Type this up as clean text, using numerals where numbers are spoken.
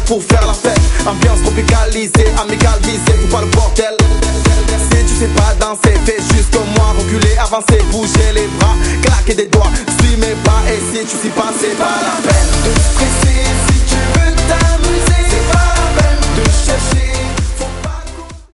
pour faire la fête. Ambiance tropicalisée, amicale visée, faut pas le bordel. Si tu sais pas danser, fais juste comme moi. Reculer, avancer, bouger les bras, claquer des doigts, suis mes pas. Et si tu sais pas, c'est pas la fête.